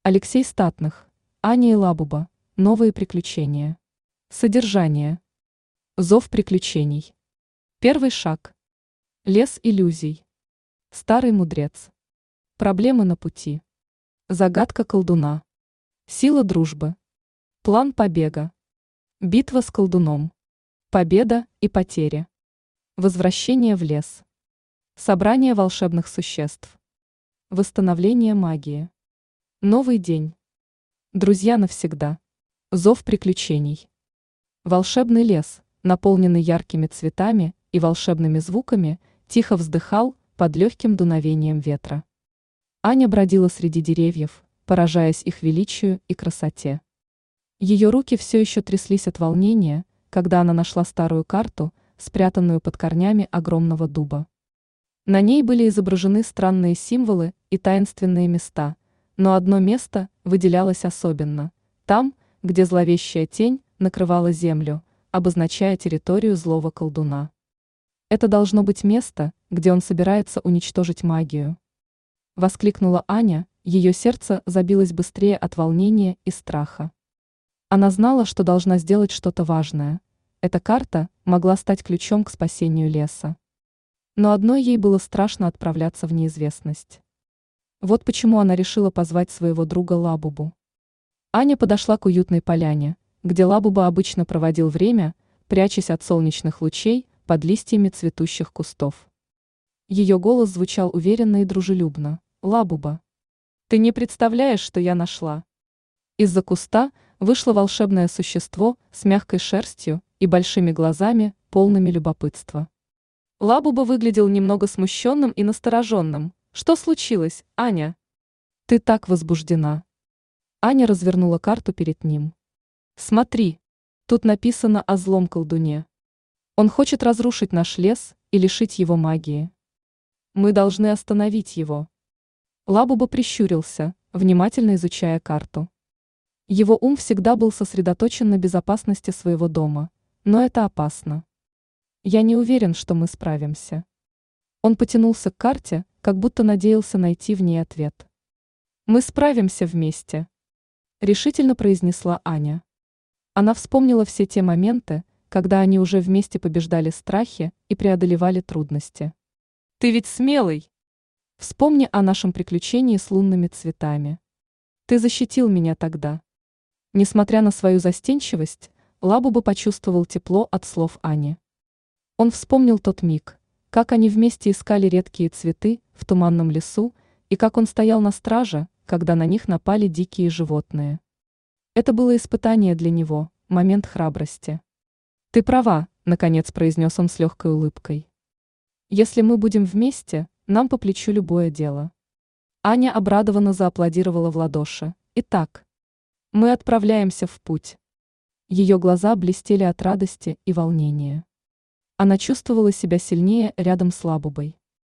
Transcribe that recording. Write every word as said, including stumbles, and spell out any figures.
Алексей Статных, Аня и Лабуба. Новые приключения. Содержание. Зов приключений. Первый шаг. Лес иллюзий. Старый мудрец. Проблемы на пути. Загадка колдуна. Сила дружбы. План побега. Битва с колдуном. Победа и потери. Возвращение в лес. Собрание волшебных существ. Восстановление магии. Новый день. Друзья навсегда. Зов приключений. Волшебный лес, наполненный яркими цветами и волшебными звуками, тихо вздыхал под легким дуновением ветра. Аня бродила среди деревьев, поражаясь их величию и красоте. Ее руки все еще тряслись от волнения, когда она нашла старую карту, спрятанную под корнями огромного дуба. На ней были изображены странные символы и таинственные места, но одно место выделялось особенно – там, где зловещая тень накрывала землю, обозначая территорию злого колдуна. Это должно быть место, где он собирается уничтожить магию. Воскликнула Аня, ее сердце забилось быстрее от волнения и страха. Она знала, что должна сделать что-то важное. Эта карта могла стать ключом к спасению леса. Но одной ей было страшно отправляться в неизвестность. Вот почему она решила позвать своего друга Лабубу. Аня подошла к уютной поляне, где Лабуба обычно проводил время, прячась от солнечных лучей под листьями цветущих кустов. Ее голос звучал уверенно и дружелюбно. «Лабуба, ты не представляешь, что я нашла!» Из-за куста вышло волшебное существо с мягкой шерстью и большими глазами, полными любопытства. Лабуба выглядел немного смущенным и настороженным. «Что случилось, Аня?» «Ты так возбуждена!» Аня развернула карту перед ним. «Смотри, тут написано о злом колдуне. Он хочет разрушить наш лес и лишить его магии. Мы должны остановить его». Лабуба прищурился, внимательно изучая карту. Его ум всегда был сосредоточен на безопасности своего дома, но это опасно. «Я не уверен, что мы справимся». Он потянулся к карте, как будто надеялся найти в ней ответ. «Мы справимся вместе», — решительно произнесла Аня. Она вспомнила все те моменты, когда они уже вместе побеждали страхи и преодолевали трудности. «Ты ведь смелый! Вспомни о нашем приключении с лунными цветами. Ты защитил меня тогда». Несмотря на свою застенчивость, Лабуба почувствовал тепло от слов Ани. Он вспомнил тот миг, как они вместе искали редкие цветы в туманном лесу, и как он стоял на страже, когда на них напали дикие животные. Это было испытание для него, момент храбрости. «Ты права», — наконец произнес он с легкой улыбкой. «Если мы будем вместе, нам по плечу любое дело». Аня обрадованно зааплодировала в ладоши. «Итак, мы отправляемся в путь». Ее глаза блестели от радости и волнения. Она чувствовала себя сильнее рядом с Лабубой.